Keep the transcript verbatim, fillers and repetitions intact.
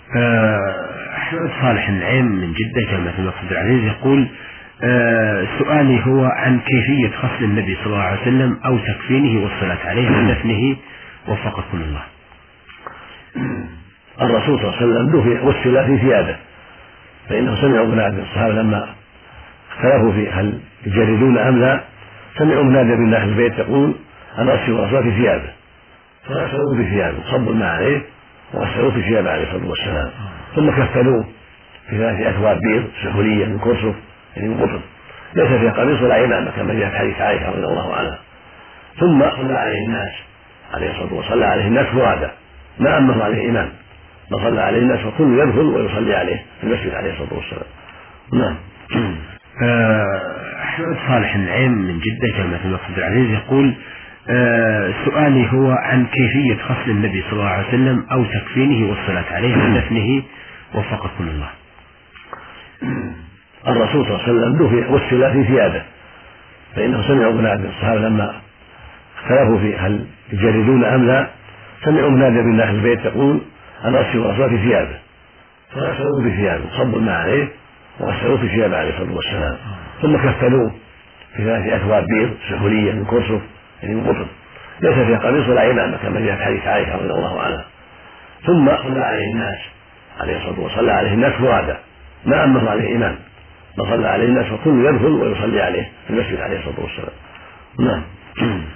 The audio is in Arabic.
أحمد صالح النعيم من جدة جامعة الملك عبد العزيز يقول: آه سؤالي هو عن كيفية غسل النبي صلى الله عليه وسلم أو تكفينه والصلاة عليه ودفنه وفقكم الله. الرسول صلى الله عليه وسلم دفن غسل في ثيابه، فإنه سمعوا منادى الصحابة لما اختلفوا في هل يجردون أم لا، سمعوا منادى من داخل البيت يقول: أنا أغسل الرسول في ثيابه، فغسلوه في ثيابه، صبوا الماء عليه وغسلوه في ثيابه عليه الصلاة والسلام، ثم كفنوه في ثلاث أثواب بيض سحولية من كرسف يعني من قطن، ليس فيها قميص ولا عمامة كما جاء في حديث عائشة رضي الله عنها. ثم صلى عليه الناس عليه الصلاة والسلام، صلى عليه الناس فرادا ما أمر عليه إمام، بل صلى عليه الناس وكل يدخل ويصلي عليه في المسجد عليه الصلاة والسلام. نعم. أحمد صالح النعيم من جدة جامعة الملك عبد العزيز يقول: آه سؤالي هو عن كيفية غسل النبي صلى الله عليه وسلم أو تكفينه والصلاة عليه ودفنه وفقكم الله. الرسول صلى الله عليه وسلم دفن غسل في ثيابه، فإنه سمعوا منادى الصحابة لما اختلفوا في هل يجردون أم لا، سمعوا منادى من داخل البيت يقول: أنا أغسل الرسول في ثيابه، فغسلوه في ثيابه، صبوا الماء عليه وغسلوه في ثيابه عليه الصلاة والسلام، ثم كفنوه في ثلاث أثواب بيض سحولية من كرسف يعني من قطن، ليس فيها قميص ولا عمامة كما جاء في حديث عائشة رضي الله عنها. ثم صلى عليه الناس عليه الصلاة والسلام، صلى عليه الناس فرادا ما أمر عليه إمام، بل صلى عليه الناس وكل يدخل ويصلي عليه في المسجد عليه الصلاة والسلام. نعم.